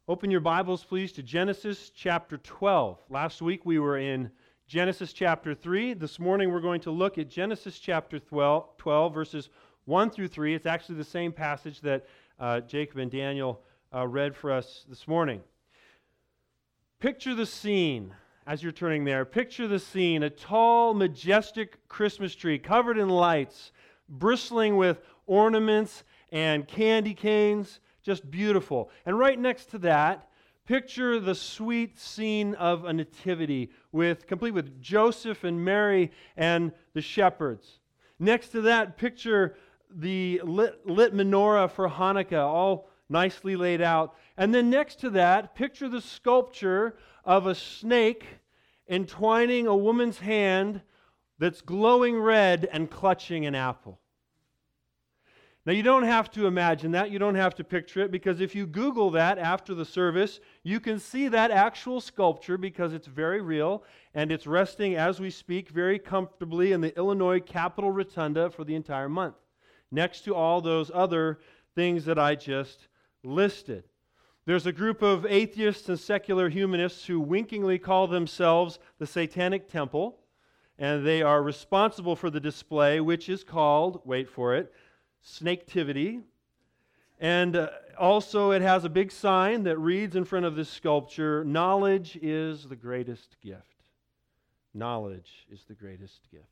Open your Bibles, please, to Genesis chapter 12. Last week we were in Genesis chapter 3. This morning we're going to look at Genesis chapter 12 verses 1 through 3. It's actually the same passage that Jacob and Daniel read for us this morning. Picture the scene as you're turning there. Picture the scene, a tall, majestic Christmas tree covered in lights, bristling with ornaments and candy canes, just beautiful. And right next to that, picture the sweet scene of a nativity, complete with Joseph and Mary and the shepherds. Next to that, picture the lit menorah for Hanukkah, all nicely laid out. And then next to that, picture the sculpture of a snake entwining a woman's hand that's glowing red and clutching an apple. Now, you don't have to imagine that. You don't have to picture it, because if you Google that after the service, you can see that actual sculpture, because it's very real, and it's resting as we speak very comfortably in the Illinois Capitol Rotunda for the entire month, next to all those other things that I just listed. There's a group of atheists and secular humanists who winkingly call themselves the Satanic Temple, and they are responsible for the display, which is called, wait for it, Snaketivity. And also it has a big sign that reads in front of this sculpture, "Knowledge is the greatest gift." Knowledge is the greatest gift.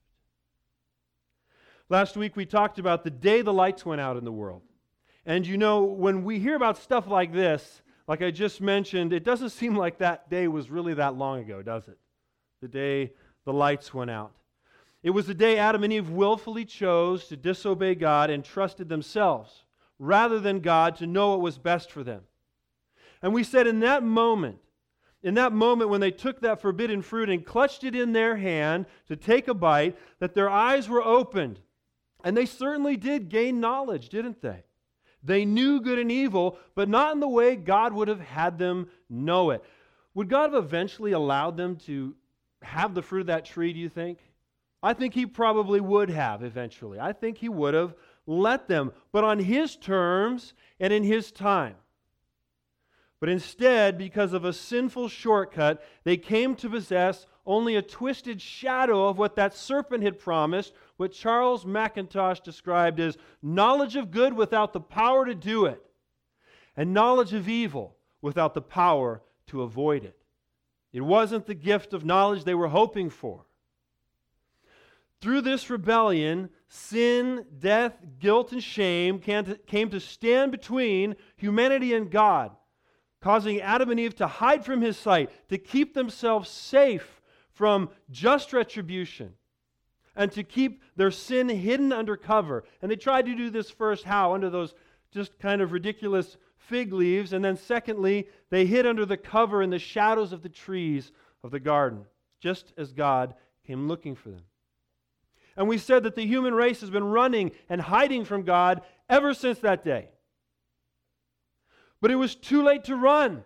Last week we talked about the day the lights went out in the world. And you know, when we hear about stuff like this, like I just mentioned, it doesn't seem like that day was really that long ago, does it? The day the lights went out. It was the day Adam and Eve willfully chose to disobey God and trusted themselves rather than God to know what was best for them. And we said in that moment when they took that forbidden fruit and clutched it in their hand to take a bite, that their eyes were opened. And they certainly did gain knowledge, didn't they? They knew good and evil, but not in the way God would have had them know it. Would God have eventually allowed them to have the fruit of that tree, do you think? I think He probably would have eventually. I think He would have let them, but on His terms and in His time. But instead, because of a sinful shortcut, they came to possess only a twisted shadow of what that serpent had promised, what Charles McIntosh described as knowledge of good without the power to do it, and knowledge of evil without the power to avoid it. It wasn't the gift of knowledge they were hoping for. Through this rebellion, sin, death, guilt, and shame came to stand between humanity and God, causing Adam and Eve to hide from His sight, to keep themselves safe from just retribution, and to keep their sin hidden under cover. And they tried to do this first, how? Under those just kind of ridiculous fig leaves, and then secondly, they hid under the cover in the shadows of the trees of the garden, just as God came looking for them. And we said that the human race has been running and hiding from God ever since that day. But it was too late to run.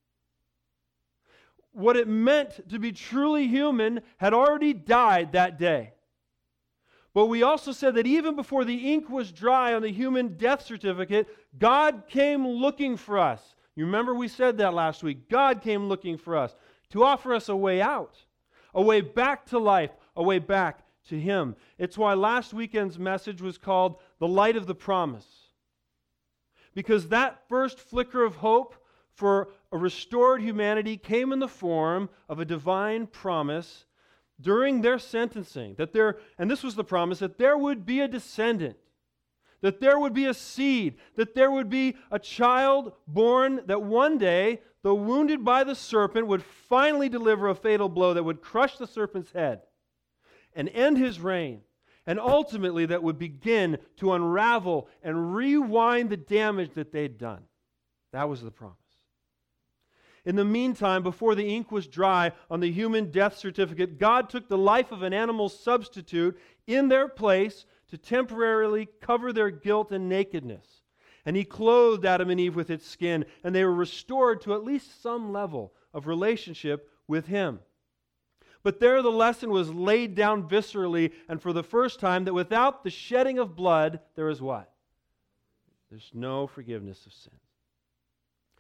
What it meant to be truly human had already died that day. But we also said that even before the ink was dry on the human death certificate, God came looking for us. You remember we said that last week. God came looking for us to offer us a way out, a way back to life, a way back to Him. It's why last weekend's message was called The Light of the Promise. Because that first flicker of hope for a restored humanity came in the form of a divine promise during their sentencing. And this was the promise, that there would be a descendant, that there would be a seed, that there would be a child born, that one day, though wounded by the serpent, would finally deliver a fatal blow that would crush the serpent's head and end his reign, and ultimately that would begin to unravel and rewind the damage that they'd done. That was the promise. In the meantime, before the ink was dry on the human death certificate, God took the life of an animal substitute in their place to temporarily cover their guilt and nakedness. And He clothed Adam and Eve with its skin, and they were restored to at least some level of relationship with Him. But there the lesson was laid down viscerally and for the first time, that without the shedding of blood, there is what? There's no forgiveness of sins.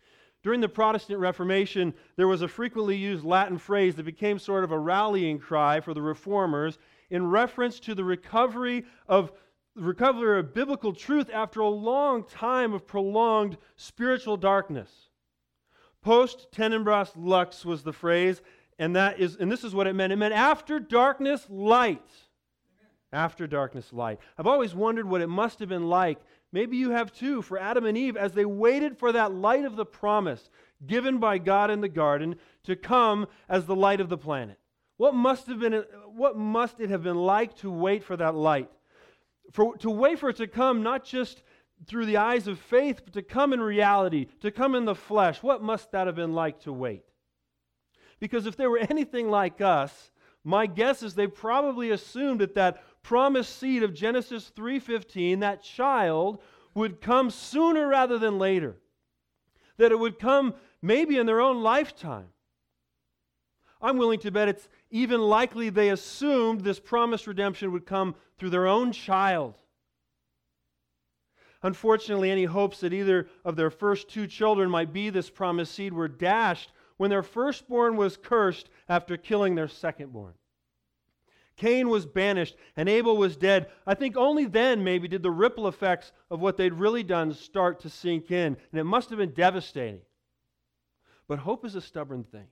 During the Protestant Reformation, there was a frequently used Latin phrase that became sort of a rallying cry for the reformers in reference to the recovery of biblical truth after a long time of prolonged spiritual darkness. Post tenebras lux was the phrase, and this is what it meant. It meant after darkness, light. After darkness, light. I've always wondered what it must have been like, maybe you have too, for Adam and Eve as they waited for that light of the promise given by God in the garden to come as the light of the planet. What must it have been like to wait for that light? To wait for it to come not just through the eyes of faith, but to come in reality, to come in the flesh. What must that have been like to wait? Because if they were anything like us, my guess is they probably assumed that promised seed of Genesis 3:15, that child, would come sooner rather than later. That it would come maybe in their own lifetime. I'm willing to bet it's even likely they assumed this promised redemption would come through their own child. Unfortunately, any hopes that either of their first two children might be this promised seed were dashed when their firstborn was cursed after killing their secondborn. Cain was banished and Abel was dead. I think only then maybe did the ripple effects of what they'd really done start to sink in, and it must have been devastating. But hope is a stubborn thing.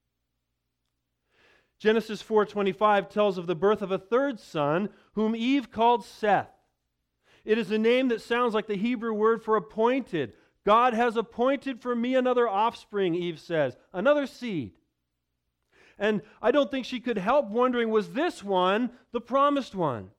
Genesis 4:25 tells of the birth of a third son, whom Eve called Seth. It is a name that sounds like the Hebrew word for appointed. God has appointed for me another offspring, Eve says, another seed. And I don't think she could help wondering, was this one the promised one?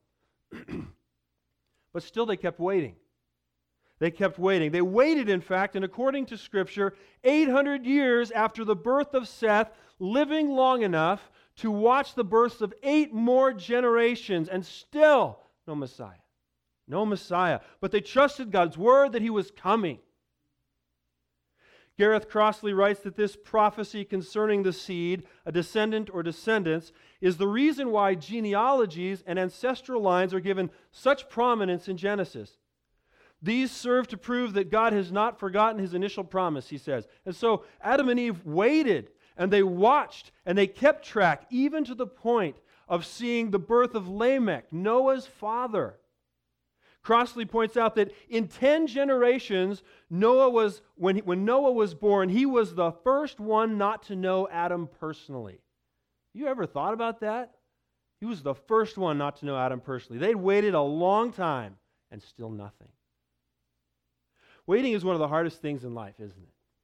But still they kept waiting. They kept waiting. They waited, in fact, and according to Scripture, 800 years after the birth of Seth, living long enough to watch the births of 8 more generations, and still no Messiah. No Messiah. But they trusted God's word that he was coming. Gareth Crossley writes that this prophecy concerning the seed, a descendant or descendants, is the reason why genealogies and ancestral lines are given such prominence in Genesis. These serve to prove that God has not forgotten his initial promise, he says. And so Adam and Eve waited, and they watched, and they kept track, even to the point of seeing the birth of Lamech, Noah's father. Crossley points out that in 10 generations, when Noah was born, he was the first one not to know Adam personally. You ever thought about that? He was the first one not to know Adam personally. They'd waited a long time and still nothing. Waiting is one of the hardest things in life, isn't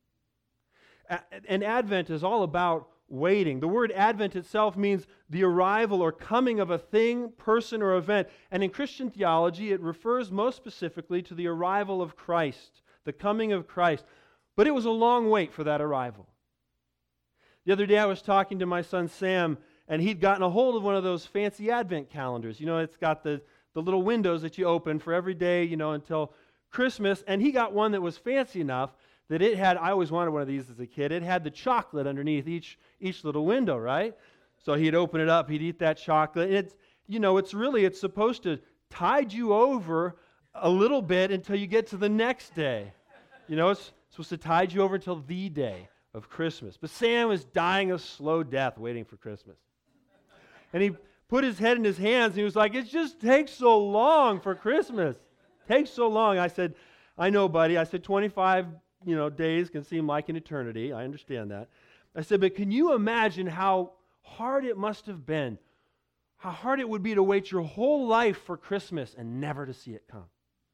it? And Advent is all about waiting. The word Advent itself means the arrival or coming of a thing, person, or event. And in Christian theology, it refers most specifically to the arrival of Christ, the coming of Christ. But it was a long wait for that arrival. The other day I was talking to my son Sam, and he'd gotten a hold of one of those fancy Advent calendars. You know, it's got the little windows that you open for every day, until Christmas. And he got one that was fancy enough that it had, I always wanted one of these as a kid, it had the chocolate underneath each little window, right? So he'd open it up, he'd eat that chocolate. And it's supposed to tide you over a little bit until you get to the next day. It's supposed to tide you over until the day of Christmas. But Sam was dying a slow death waiting for Christmas. And he put his head in his hands and he was like, it just takes so long for Christmas. It takes so long. I said, I know, buddy. I said, 25 days can seem like an eternity. I understand that. I said, but can you imagine how hard it must have been, how hard it would be to wait your whole life for Christmas and never to see it come?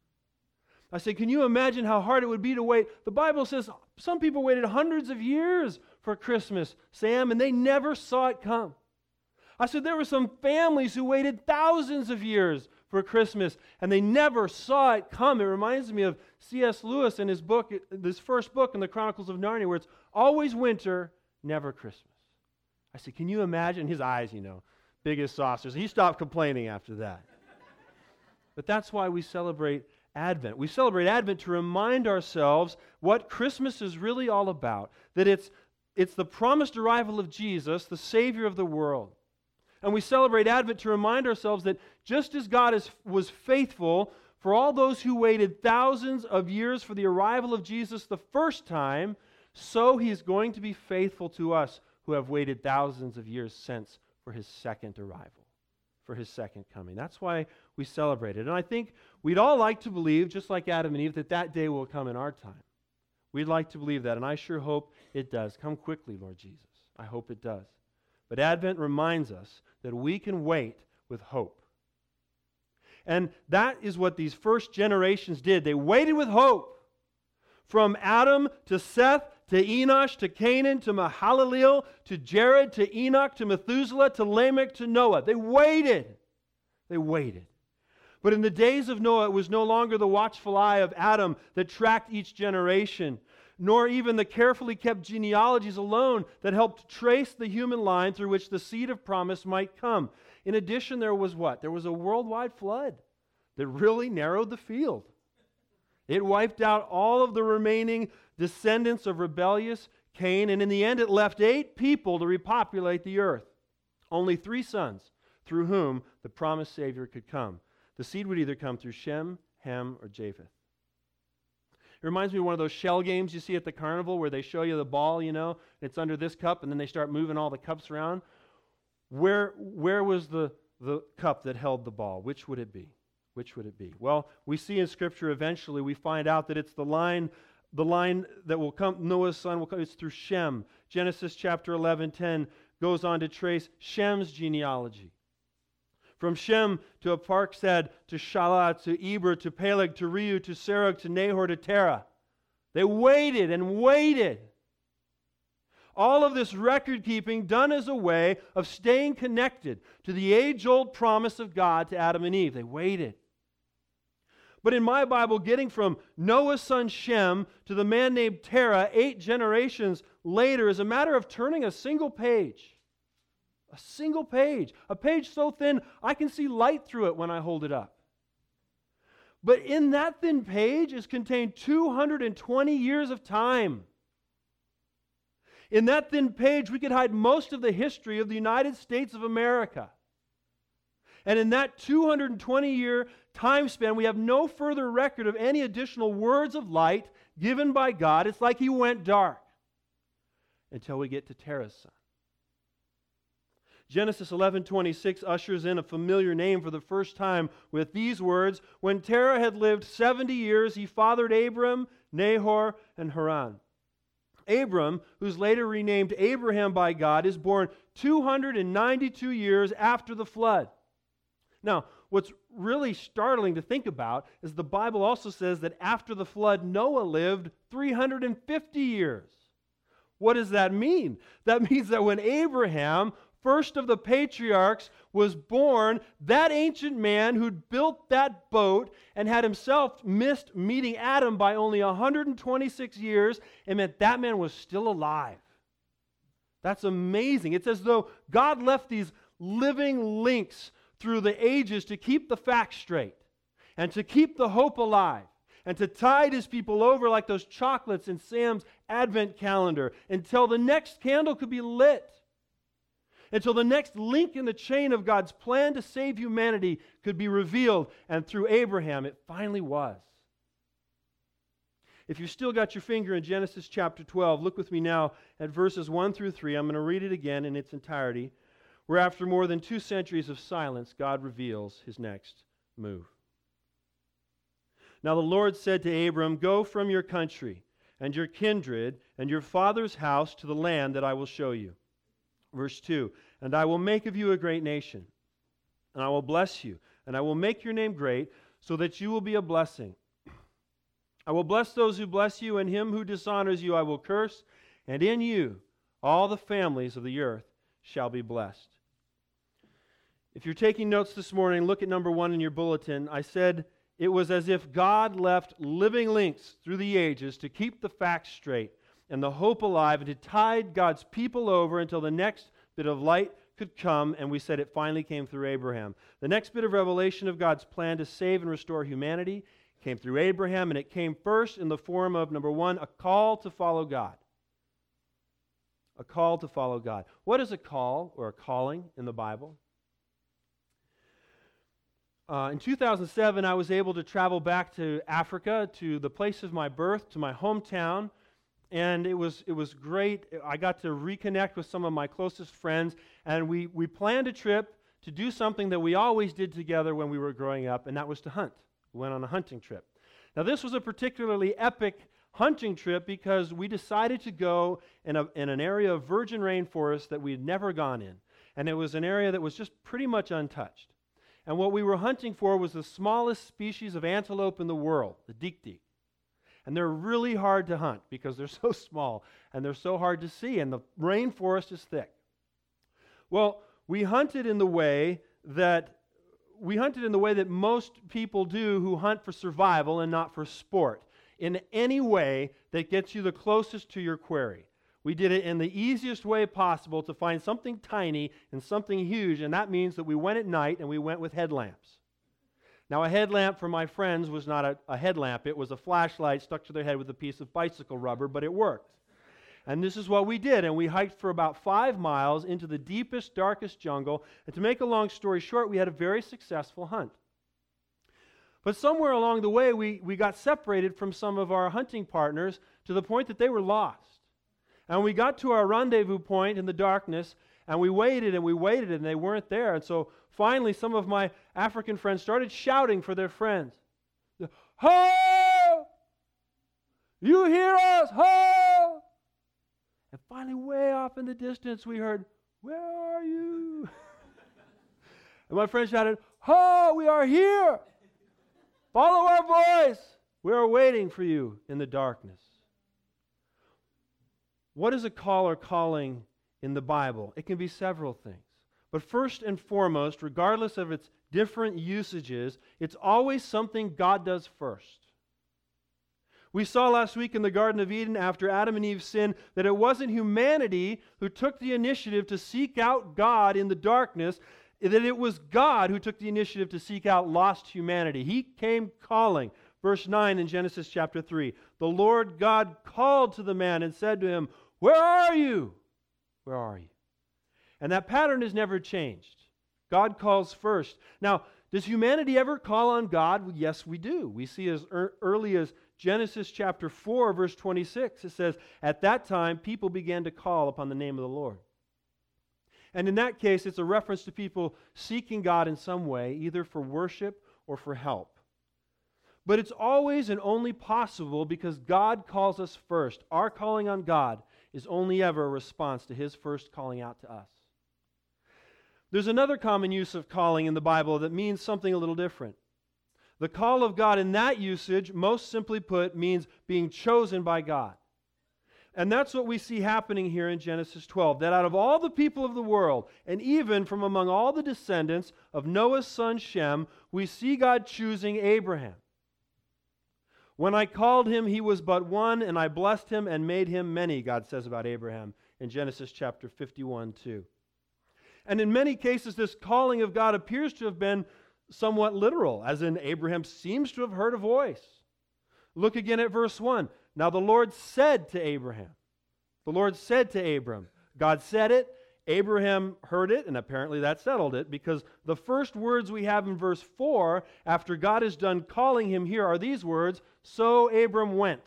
I said, can you imagine how hard it would be to wait? The Bible says some people waited hundreds of years for Christmas, Sam, and they never saw it come. I said, there were some families who waited thousands of years for Christmas, and they never saw it come. It reminds me of C.S. Lewis in his book, this first book in the Chronicles of Narnia, where it's always winter, never Christmas. I said, can you imagine? His eyes, big as saucers. He stopped complaining after that. But that's why we celebrate Advent. We celebrate Advent to remind ourselves what Christmas is really all about, that it's the promised arrival of Jesus, the Savior of the world. And we celebrate Advent to remind ourselves that just as God was faithful for all those who waited thousands of years for the arrival of Jesus the first time, so he is going to be faithful to us who have waited thousands of years since for his second arrival, for his second coming. That's why we celebrate it. And I think we'd all like to believe, just like Adam and Eve, that that day will come in our time. We'd like to believe that, and I sure hope it does. Come quickly, Lord Jesus. I hope it does. But Advent reminds us that we can wait with hope. And that is what these first generations did. They waited with hope. From Adam to Seth to Enosh to Canaan to Mahalalel to Jared to Enoch to Methuselah to Lamech to Noah. They waited. They waited. But in the days of Noah, it was no longer the watchful eye of Adam that tracked each generation, nor even the carefully kept genealogies alone that helped trace the human line through which the seed of promise might come. In addition, there was what? There was a worldwide flood that really narrowed the field. It wiped out all of the remaining descendants of rebellious Cain, and in the end it left 8 people to repopulate the earth. Only 3 sons through whom the promised Savior could come. The seed would either come through Shem, Ham, or Japheth. It reminds me of one of those shell games you see at the carnival where they show you the ball, you know, it's under this cup, and then they start moving all the cups around. Where was the cup that held the ball? Which would it be? Which would it be? Well, we see in Scripture eventually we find out that it's the line that will come, Noah's son will come, it's through Shem. Genesis chapter 11:10 goes on to trace Shem's genealogy. From Shem to Arphaxad to Shelah to Eber to Peleg to Reu to Serug to Nahor to Terah. They waited and waited. All of this record keeping done as a way of staying connected to the age-old promise of God to Adam and Eve. They waited. But in my Bible, getting from Noah's son Shem to the man named Terah 8 generations later is a matter of turning a single page. A single page. A page so thin I can see light through it when I hold it up. But in that thin page is contained 220 years of time. In that thin page, we could hide most of the history of the United States of America. And in that 220-year time span, we have no further record of any additional words of light given by God. It's like he went dark until we get to Terah's son. Genesis 11:26 ushers in a familiar name for the first time with these words, "When Terah had lived 70 years, he fathered Abram, Nahor, and Haran." Abram, who's later renamed Abraham by God, is born 292 years after the flood. Now, what's really startling to think about is the Bible also says that after the flood, Noah lived 350 years. What does that mean? That means that when Abraham, first of the patriarchs, was born, that ancient man who'd built that boat and had himself missed meeting Adam by only 126 years, it meant that man was still alive. That's amazing. It's as though God left these living links through the ages to keep the facts straight and to keep the hope alive and to tide his people over like those chocolates in Sam's Advent calendar until the next candle could be lit. Until the next link in the chain of God's plan to save humanity could be revealed. And through Abraham, it finally was. If you've still got your finger in Genesis chapter 12, look with me now at verses 1 through 3. I'm going to read it again in its entirety, where after more than 2 centuries of silence, God reveals his next move. Now the Lord said to Abram, "Go from your country and your kindred and your father's house to the land that I will show you." Verse 2, "And I will make of you a great nation, and I will bless you, and I will make your name great, so that you will be a blessing. I will bless those who bless you, and him who dishonors you I will curse, and in you all the families of the earth shall be blessed." If you're taking notes this morning, look at number 1 in your bulletin. I said it was as if God left living links through the ages to keep the facts straight and the hope alive, and to tide God's people over until the next bit of light could come, and we said it finally came through Abraham. The next bit of revelation of God's plan to save and restore humanity came through Abraham, and it came first in the form of, number 1, a call to follow God. A call to follow God. What is a call or a calling in the Bible? In 2007, I was able to travel back to Africa, to the place of my birth, to my hometown, and it was great. I got to reconnect with some of my closest friends, and we planned a trip to do something that we always did together when we were growing up, and that was to hunt. We went on a hunting trip. Now, this was a particularly epic hunting trip because we decided to go in an area of virgin rainforest that we had never gone in, and it was an area that was just pretty much untouched. And what we were hunting for was the smallest species of antelope in the world, the dik-dik. And they're really hard to hunt because they're so small and they're so hard to see, and the rainforest is thick. Well, we hunted in the way that most people do who hunt for survival and not for sport, in any way that gets you the closest to your quarry. We did it in the easiest way possible to find something tiny and something huge, and that means that we went at night and we went with headlamps. Now, a headlamp for my friends was not a headlamp. It was a flashlight stuck to their head with a piece of bicycle rubber, but it worked. And this is what we did, and we hiked for about 5 miles into the deepest, darkest jungle, and to make a long story short, we had a very successful hunt. But somewhere along the way, we got separated from some of our hunting partners to the point that they were lost. And we got to our rendezvous point in the darkness, and we waited, and they weren't there. And so finally, some of my African friends started shouting for their friends. Ho! You hear us? Ho! And finally, way off in the distance, we heard, where are you? And my friend shouted, Ho! We are here! Follow our voice! We are waiting for you in the darkness. What is a call or calling in the Bible? It can be several things. But first and foremost, regardless of its different usages, it's always something God does first. We saw last week in the Garden of Eden, after Adam and Eve sinned, that it wasn't humanity who took the initiative to seek out God in the darkness, that it was God who took the initiative to seek out lost humanity. He came calling. Verse 9 in Genesis chapter 3, the Lord God called to the man and said to him, where are you? Where are you? And that pattern has never changed. God calls first. Now, does humanity ever call on God? Well, yes, we do. We see as early as Genesis chapter 4, verse 26, it says, at that time, people began to call upon the name of the Lord. And in that case, it's a reference to people seeking God in some way, either for worship or for help. But it's always and only possible because God calls us first. Our calling on God is only ever a response to His first calling out to us. There's another common use of calling in the Bible that means something a little different. The call of God in that usage, most simply put, means being chosen by God. And that's what we see happening here in Genesis 12, that out of all the people of the world, and even from among all the descendants of Noah's son Shem, we see God choosing Abraham. When I called him, he was but one, and I blessed him and made him many, God says about Abraham in Genesis chapter 51:2. And in many cases, this calling of God appears to have been somewhat literal, as in Abraham seems to have heard a voice. Look again at verse 1. Now the Lord said to Abraham. The Lord said to Abram. God said it, Abraham heard it, and apparently that settled it, because the first words we have in verse 4, after God is done calling him here, are these words, so Abram went.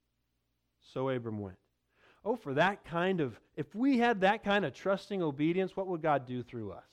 So Abram went. Oh, for that kind of, if we had that kind of trusting obedience, what would God do through us?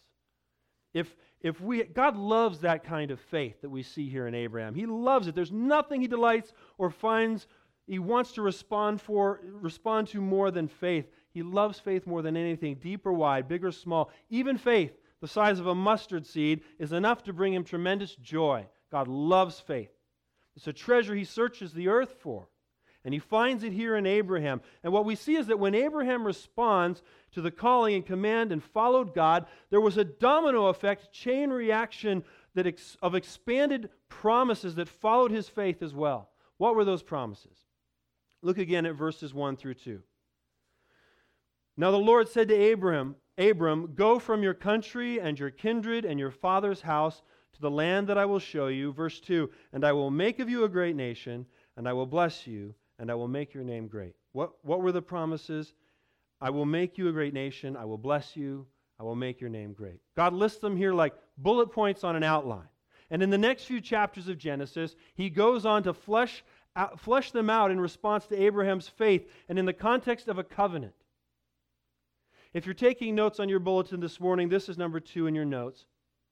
God loves that kind of faith that we see here in Abraham. He loves it. There's nothing he delights or finds he wants to respond to more than faith. He loves faith more than anything, deep or wide, big or small. Even faith, the size of a mustard seed, is enough to bring him tremendous joy. God loves faith. It's a treasure he searches the earth for. And he finds it here in Abraham. And what we see is that when Abraham responds to the calling and command and followed God, there was a domino effect, chain reaction of expanded promises that followed his faith as well. What were those promises? Look again at verses 1 through 2. Now the Lord said to Abram, go from your country and your kindred and your father's house to the land that I will show you. Verse 2, and I will make of you a great nation, and I will bless you, and I will make your name great. What were the promises? I will make you a great nation, I will bless you, I will make your name great. God lists them here like bullet points on an outline. And in the next few chapters of Genesis, he goes on to flesh flesh them out in response to Abraham's faith and in the context of a covenant. If you're taking notes on your bulletin this morning, this is number 2 in your notes.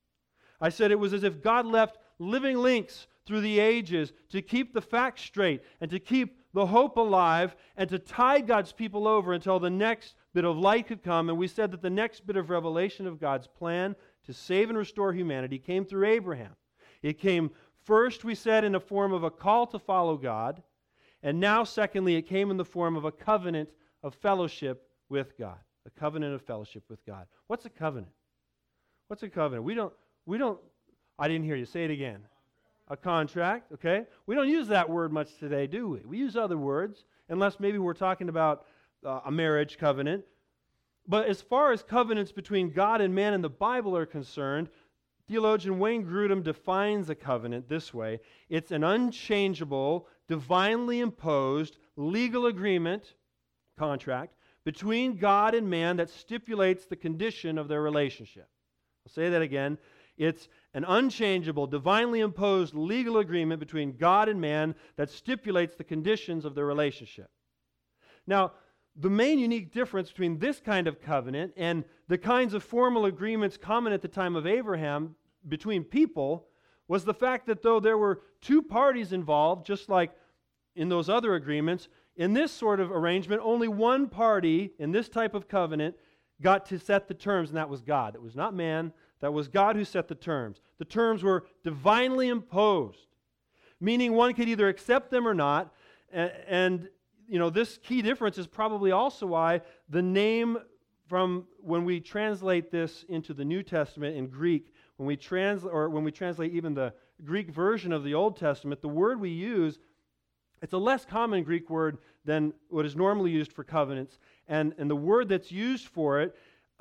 I said it was as if God left living links through the ages to keep the facts straight and to keep the hope alive and to tide God's people over until the next bit of light could come. And we said that the next bit of revelation of God's plan to save and restore humanity came through Abraham. It came first, we said, in the form of a call to follow God. And now, secondly, it came in the form of a covenant of fellowship with God. A covenant of fellowship with God. What's a covenant? What's a covenant? We don't, I didn't hear you. Say it again. A contract, okay? We don't use that word much today, do we? We use other words, unless maybe we're talking about a marriage covenant. But as far as covenants between God and man in the Bible are concerned, theologian Wayne Grudem defines a covenant this way. It's an unchangeable, divinely imposed legal agreement, contract, between God and man that stipulates the condition of their relationship. I'll say that again. It's an unchangeable, divinely imposed legal agreement between God and man that stipulates the conditions of their relationship. Now, the main unique difference between this kind of covenant and the kinds of formal agreements common at the time of Abraham between people was the fact that though there were two parties involved, just like in those other agreements, in this sort of arrangement, only one party in this type of covenant got to set the terms, and that was God. It was not man. That was God who set the terms. The terms were divinely imposed, meaning one could either accept them or not. And you know, this key difference is probably also why the name from when we translate this into the New Testament in Greek, when we translate even the Greek version of the Old Testament, the word we use, it's a less common Greek word than what is normally used for covenants, and the word that's used for it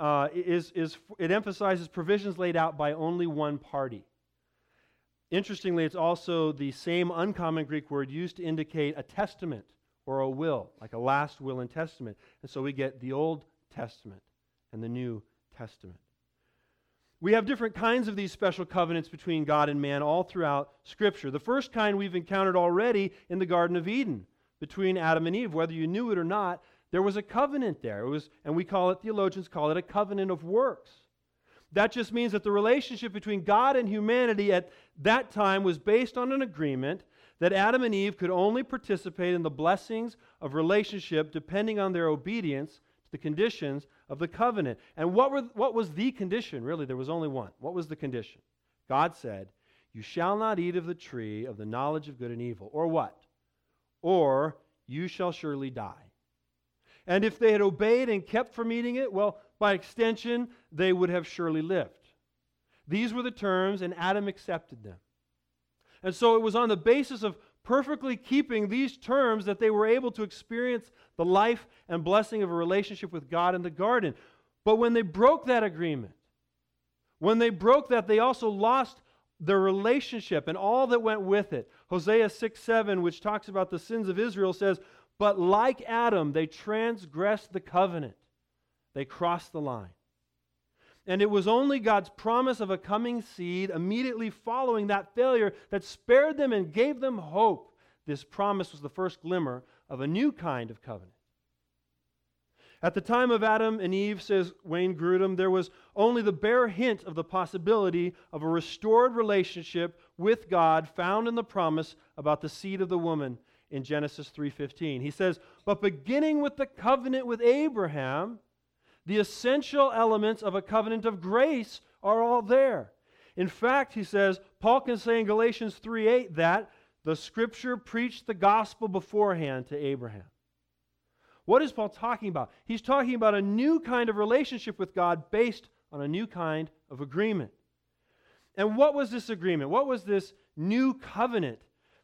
it emphasizes provisions laid out by only one party. Interestingly, it's also the same uncommon Greek word used to indicate a testament or a will, like a last will and testament. And so we get the Old Testament and the New Testament. We have different kinds of these special covenants between God and man all throughout Scripture. The first kind we've encountered already in the Garden of Eden between Adam and Eve. Whether you knew it or not, there was a covenant there. And theologians call it a covenant of works. That just means that the relationship between God and humanity at that time was based on an agreement that Adam and Eve could only participate in the blessings of relationship depending on their obedience to the conditions of the covenant. And what was the condition? Really, there was only one. What was the condition? God said, "You shall not eat of the tree of the knowledge of good and evil." Or what? Or you shall surely die. And if they had obeyed and kept from eating it, well, by extension, they would have surely lived. These were the terms, and Adam accepted them. And so it was on the basis of perfectly keeping these terms that they were able to experience the life and blessing of a relationship with God in the garden. But when they broke that agreement, when they broke that, they also lost their relationship and all that went with it. Hosea 6:7, which talks about the sins of Israel, says, "But like Adam, they transgressed the covenant." They crossed the line. And it was only God's promise of a coming seed immediately following that failure that spared them and gave them hope. This promise was the first glimmer of a new kind of covenant. At the time of Adam and Eve, says Wayne Grudem, there was only the bare hint of the possibility of a restored relationship with God found in the promise about the seed of the woman in Genesis 3:15. He says, "But beginning with the covenant with Abraham, the essential elements of a covenant of grace are all there. In fact," he says, Paul can say in Galatians 3:8 that the Scripture preached the gospel beforehand to Abraham. What is Paul talking about? He's talking about a new kind of relationship with God based on a new kind of agreement. And what was this agreement? What was this new covenant?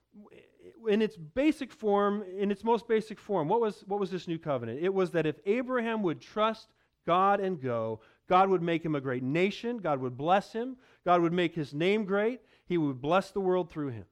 In its basic form, in its most basic form, what was this new covenant? It was that if Abraham would trust God and go, God would make him a great nation, God would bless him, God would make his name great, he would bless the world through him.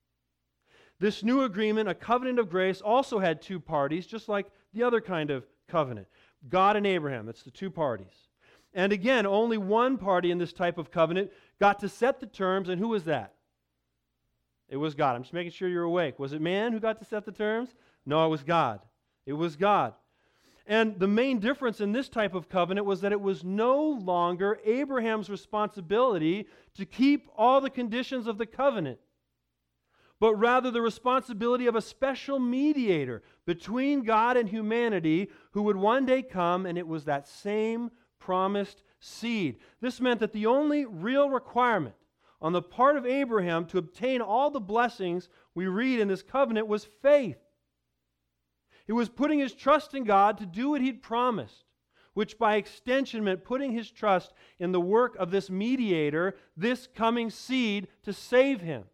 This new agreement, a covenant of grace, also had two parties, just like the other kind of covenant. God and Abraham, that's the two parties. And again, only one party in this type of covenant got to set the terms, and who was that? It was God. I'm just making sure you're awake. Was it man who got to set the terms? No, it was God. It was God. And the main difference in this type of covenant was that it was no longer Abraham's responsibility to keep all the conditions of the covenant, but rather the responsibility of a special mediator between God and humanity who would one day come, and it was that same promised seed. This meant that the only real requirement on the part of Abraham to obtain all the blessings we read in this covenant was faith. It was putting his trust in God to do what he'd promised, which by extension meant putting his trust in the work of this mediator, this coming seed, to save him.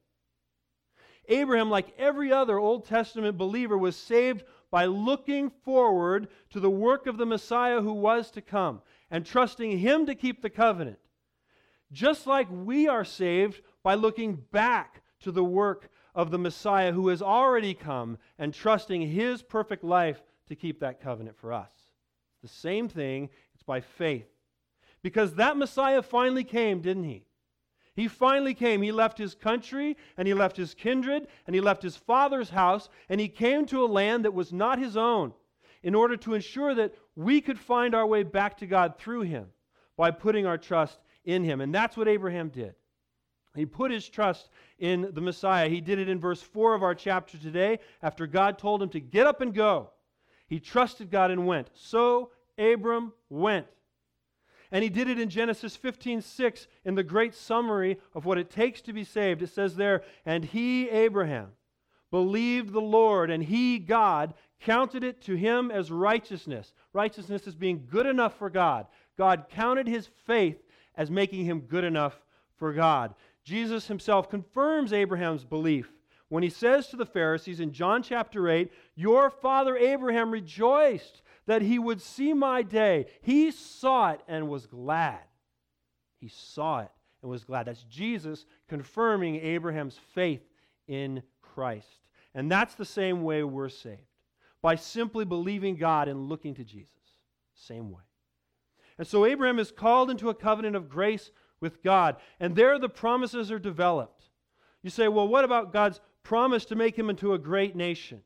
Abraham, like every other Old Testament believer, was saved by looking forward to the work of the Messiah who was to come and trusting him to keep the covenant. Just like we are saved by looking back to the work of the Messiah who has already come and trusting his perfect life to keep that covenant for us. It's the same thing. It's by faith. Because that Messiah finally came, didn't he? He finally came. He left his country, and he left his kindred, and he left his father's house, and he came to a land that was not his own in order to ensure that we could find our way back to God through him by putting our trust in him. And that's what Abraham did. He put his trust in the Messiah. He did it in verse 4 of our chapter today after God told him to get up and go. He trusted God and went. So Abram went. And he did it in Genesis 15:6 in the great summary of what it takes to be saved. It says there, "And he, Abraham, believed the Lord, and he, God, counted it to him as righteousness." Righteousness is being good enough for God. God counted his faith as making him good enough for God. Jesus himself confirms Abraham's belief when he says to the Pharisees in John chapter 8, "Your father Abraham rejoiced that he would see my day. He saw it and was glad." He saw it and was glad. That's Jesus confirming Abraham's faith in Christ. And that's the same way we're saved, by simply believing God and looking to Jesus. Same way. And so Abraham is called into a covenant of grace with God, and there the promises are developed. You say, well, what about God's promise to make him into a great nation?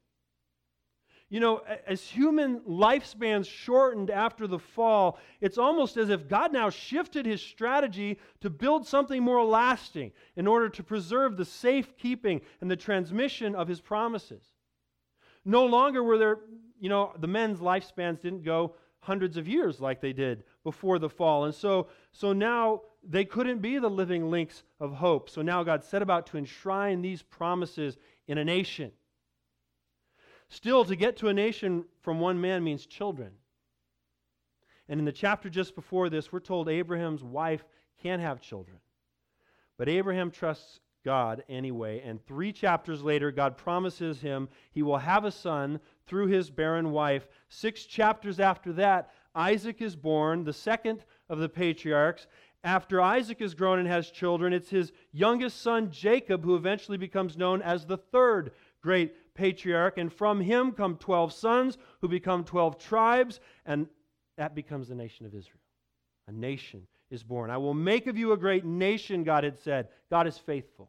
You know, as human lifespans shortened after the fall, it's almost as if God now shifted his strategy to build something more lasting in order to preserve the safekeeping and the transmission of his promises. No longer were there, the men's lifespans didn't go hundreds of years like they did before the fall. And so now they couldn't be the living links of hope. So now God set about to enshrine these promises in a nation. Still, to get to a nation from one man means children. And in the chapter just before this, we're told Abraham's wife can't have children. But Abraham trusts God anyway, and 3 chapters later, God promises him he will have a son through his barren wife. 6 chapters after that, Isaac is born, the second of the patriarchs. After Isaac is grown and has children, it's his youngest son Jacob who eventually becomes known as the third great patriarch, and from him come 12 sons who become 12 tribes, and that becomes the nation of Israel. A nation is born. "I will make of you a great nation," God had said. God is faithful.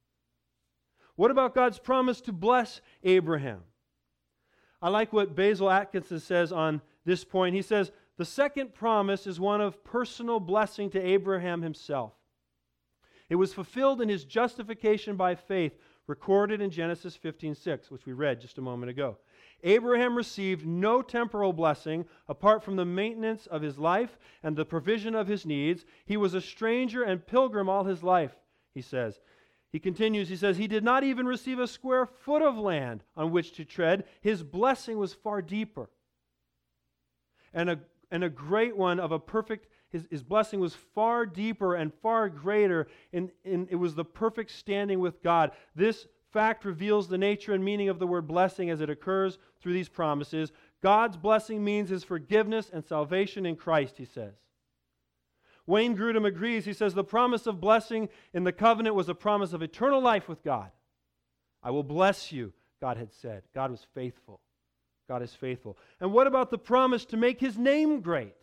What about God's promise to bless Abraham? I like what Basil Atkinson says on this point. He says, the second promise is one of personal blessing to Abraham himself. It was fulfilled in his justification by faith, recorded in Genesis 15:6, which we read just a moment ago. Abraham received no temporal blessing apart from the maintenance of his life and the provision of his needs. He was a stranger and pilgrim all his life, he says. He continues, he says, he did not even receive a square foot of land on which to tread. His blessing was far deeper. And a great one of a perfect, his blessing was far deeper and far greater, and it was the perfect standing with God. This fact reveals the nature and meaning of the word blessing as it occurs through these promises. God's blessing means his forgiveness and salvation in Christ, he says. Wayne Grudem agrees. He says, the promise of blessing in the covenant was a promise of eternal life with God. "I will bless you," God had said. God was faithful. God is faithful. And what about the promise to make his name great?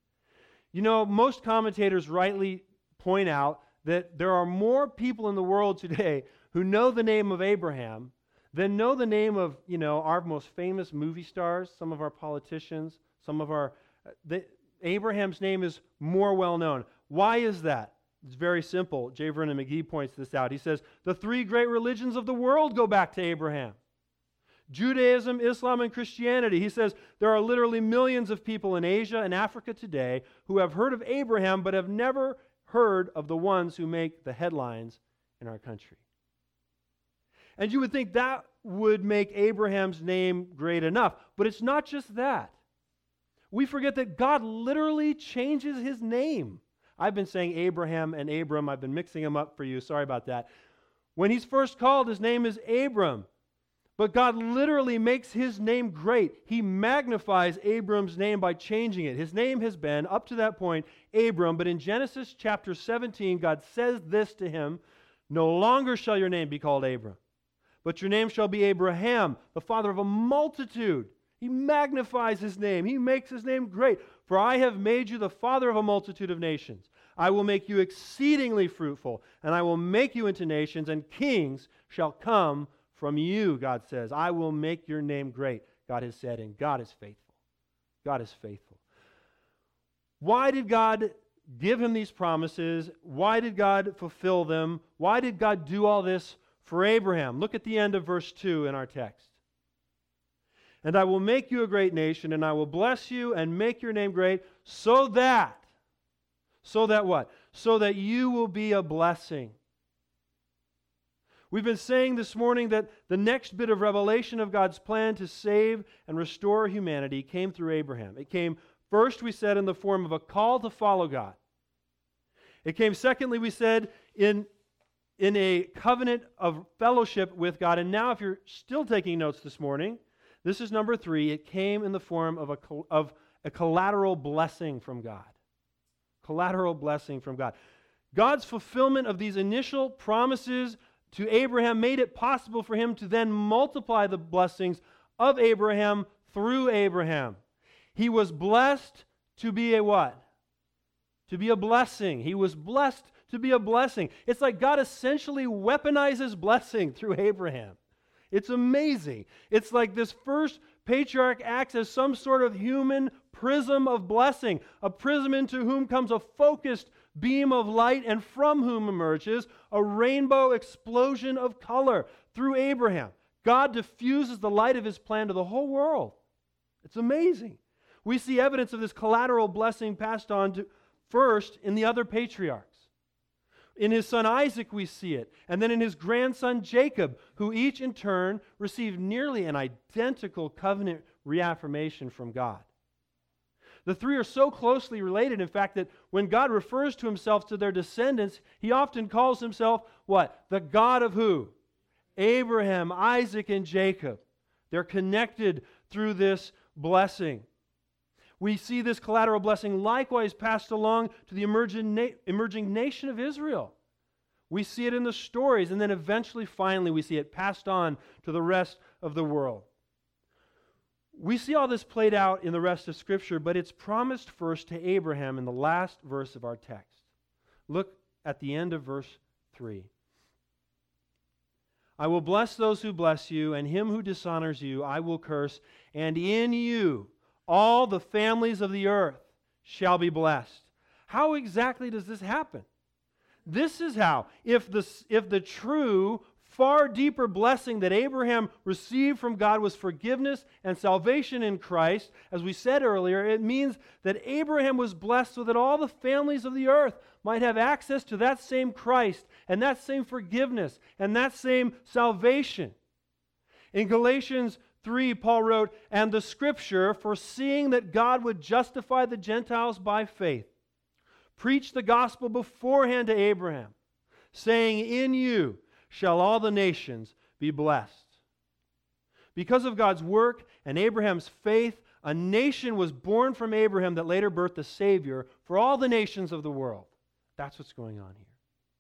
Most commentators rightly point out that there are more people in the world today who know the name of Abraham, then know the name of, our most famous movie stars, some of our politicians, some of our... Abraham's name is more well known. Why is that? It's very simple. J. Vernon McGee points this out. He says, the three great religions of the world go back to Abraham. Judaism, Islam, and Christianity. He says there are literally millions of people in Asia and Africa today who have heard of Abraham but have never heard of the ones who make the headlines in our country. And you would think that would make Abraham's name great enough. But it's not just that. We forget that God literally changes his name. I've been saying Abraham and Abram. I've been mixing them up for you. Sorry about that. When he's first called, his name is Abram. But God literally makes his name great. He magnifies Abram's name by changing it. His name has been, up to that point, Abram. But in Genesis chapter 17, God says this to him, no longer shall your name be called Abram, but your name shall be Abraham, the father of a multitude. He magnifies his name. He makes his name great. For I have made you the father of a multitude of nations. I will make you exceedingly fruitful, and I will make you into nations, and kings shall come from you, God says. I will make your name great, God has said, and God is faithful. God is faithful. Why did God give him these promises? Why did God fulfill them? Why did God do all this for Abraham? Look at the end of verse 2 in our text. And I will make you a great nation, and I will bless you and make your name great, so that what? So that you will be a blessing. We've been saying this morning that the next bit of revelation of God's plan to save and restore humanity came through Abraham. It came first, we said, in the form of a call to follow God. It came secondly, we said, in a covenant of fellowship with God. And now, if you're still taking notes this morning, this is number 3. It came in the form of a collateral blessing from God. Collateral blessing from God. God's fulfillment of these initial promises to Abraham made it possible for him to then multiply the blessings of Abraham through Abraham. He was blessed to be a what? To be a blessing. He was blessed to be a blessing. It's like God essentially weaponizes blessing through Abraham. It's amazing. It's like this first patriarch acts as some sort of human prism of blessing, a prism into whom comes a focused beam of light, and from whom emerges a rainbow explosion of color through Abraham. God diffuses the light of his plan to the whole world. It's amazing. We see evidence of this collateral blessing passed on to first in the other patriarchs. In his son Isaac we see it, and then in his grandson Jacob, who each in turn received nearly an identical covenant reaffirmation from God. The three are so closely related, in fact, that when God refers to himself to their descendants, he often calls himself, what? The God of who? Abraham, Isaac, and Jacob. They're connected through this blessing. We see this collateral blessing likewise passed along to the emerging nation of Israel. We see it in the stories, and then eventually, finally, we see it passed on to the rest of the world. We see all this played out in the rest of Scripture, but it's promised first to Abraham in the last verse of our text. Look at the end of verse 3. I will bless those who bless you, and him who dishonors you I will curse, and in you all the families of the earth shall be blessed. How exactly does this happen? This is how. If the true, far deeper blessing that Abraham received from God was forgiveness and salvation in Christ, as we said earlier, it means that Abraham was blessed so that all the families of the earth might have access to that same Christ and that same forgiveness and that same salvation. In Galatians 3, Paul wrote, and the Scripture, foreseeing that God would justify the Gentiles by faith, preached the gospel beforehand to Abraham, saying, in you shall all the nations be blessed. Because of God's work and Abraham's faith, a nation was born from Abraham that later birthed a Savior for all the nations of the world. That's what's going on here.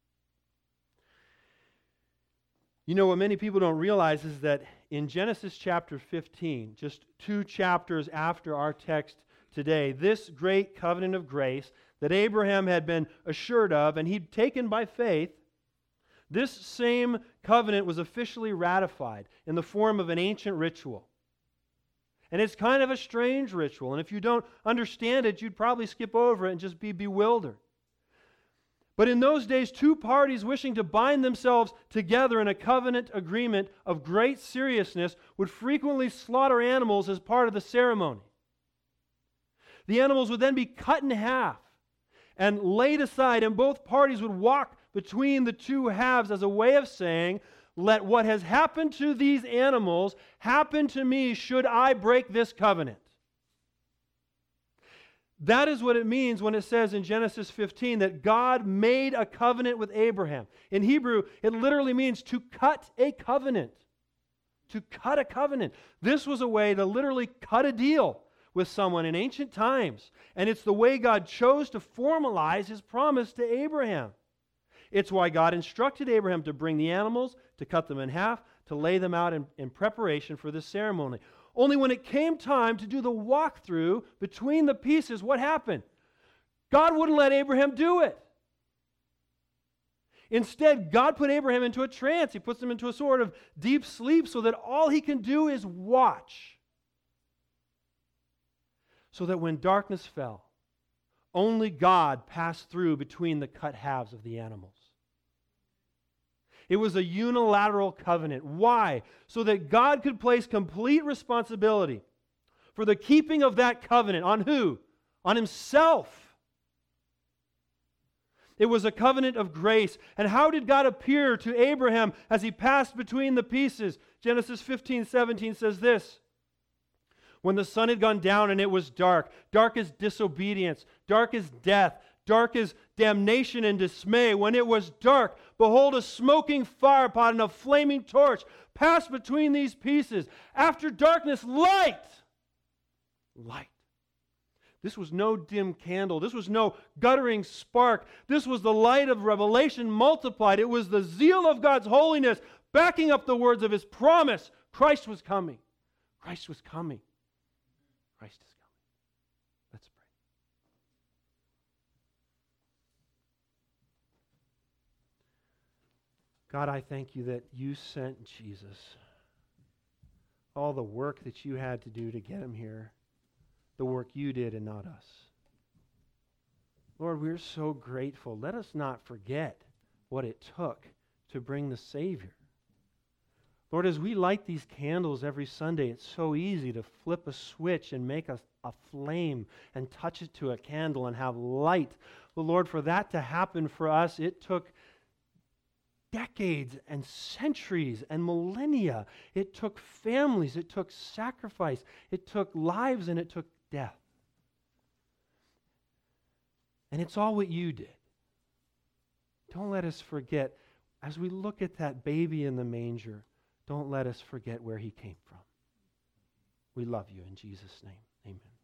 You know, what many people don't realize is that in Genesis chapter 15, just 2 chapters after our text today, this great covenant of grace that Abraham had been assured of and he'd taken by faith, This same covenant was officially ratified in the form of an ancient ritual. And it's kind of a strange ritual, and if you don't understand it, you'd probably skip over it and just be bewildered. But in those days, two parties wishing to bind themselves together in a covenant agreement of great seriousness would frequently slaughter animals as part of the ceremony. The animals would then be cut in half and laid aside, and both parties would walk between the two halves as a way of saying, let what has happened to these animals happen to me should I break this covenant. That is what it means when it says in Genesis 15 that God made a covenant with Abraham. In Hebrew, it literally means to cut a covenant. To cut a covenant. This was a way to literally cut a deal with someone in ancient times. And it's the way God chose to formalize His promise to Abraham. It's why God instructed Abraham to bring the animals, to cut them in half, to lay them out in preparation for this ceremony. Only when it came time to do the walkthrough between the pieces, what happened? God wouldn't let Abraham do it. Instead, God put Abraham into a trance. He puts him into a sort of deep sleep so that all he can do is watch. So that when darkness fell, only God passed through between the cut halves of the animals. It was a unilateral covenant. Why? So that God could place complete responsibility for the keeping of that covenant on who? On Himself. It was a covenant of grace. And how did God appear to Abraham as he passed between the pieces? Genesis 15:17 says this. When the sun had gone down and it was dark, dark as disobedience, dark as death, dark as damnation and dismay. When it was dark, behold, a smoking firepot and a flaming torch passed between these pieces. After darkness, light. Light. This was no dim candle. This was no guttering spark. This was the light of revelation multiplied. It was the zeal of God's holiness backing up the words of His promise. Christ was coming. Christ was coming. Christ is coming. Let's pray. God, I thank You that You sent Jesus. All the work that You had to do to get Him here, the work You did and not us. Lord, we're so grateful. Let us not forget what it took to bring the Savior. Lord, as we light these candles every Sunday, it's so easy to flip a switch and make a flame and touch it to a candle and have light. But Lord, for that to happen for us, it took decades and centuries and millennia. It took families, it took sacrifice, it took lives, and it took death. And it's all what You did. Don't let us forget, as we look at that baby in the manger, don't let us forget where He came from. We love You in Jesus' name. Amen.